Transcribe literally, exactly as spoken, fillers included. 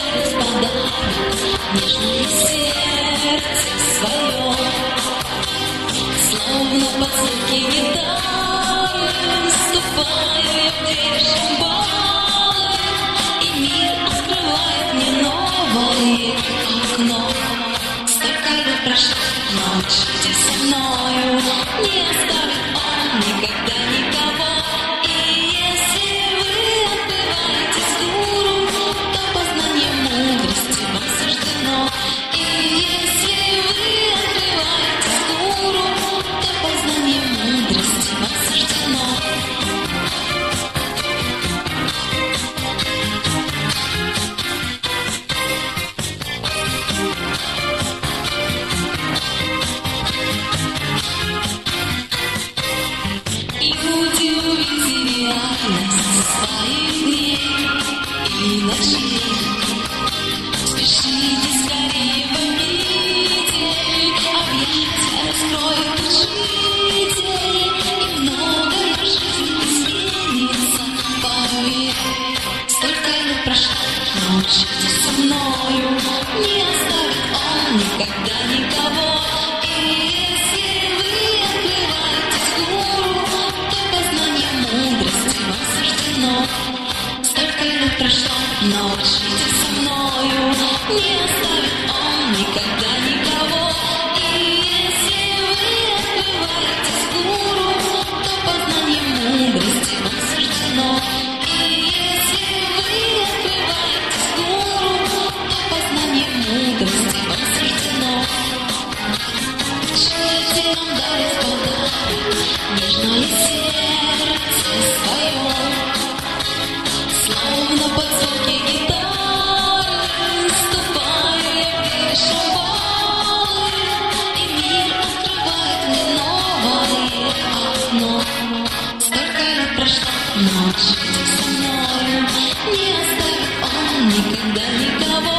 дарит подарок нежное сердце свое. Словно под звуки гитары ступаю я в дверь шамбалы, и мир открывает мне новое окно. Столько лет прошло, но учитель со мною не оставит он никогда никого. И если вы отбываетесь гуру, то познание мудрости вам суждено. И если вы открываетесь гуру, то познание мудрости вам суждено. Люди увидели реальность своих дней и ночей. Спешите скорее в обитель, объятия раскроют учитель, и многое в жизни изменится, поверь. Столько лет прошло, но учитель со мною не оставит он никогда никого. И если вы открываетесь гуру, то познание мудрости вам суждено. Столько лет прошло, но учитель со мною не оставит он никогда никого. И если вы открываетесь гуру, то познание мудрости вам суждено. И если вы открываетесь гуру, то познание мудрости вам суждено. Учитель нам дарит подарок нежное сердце свое. Словно под звуки гитары ступаю я в дверь шамбалы, и мир открывает мне новое окно. Столько лет прошло, но учитель со мною не оставит он никогда никого.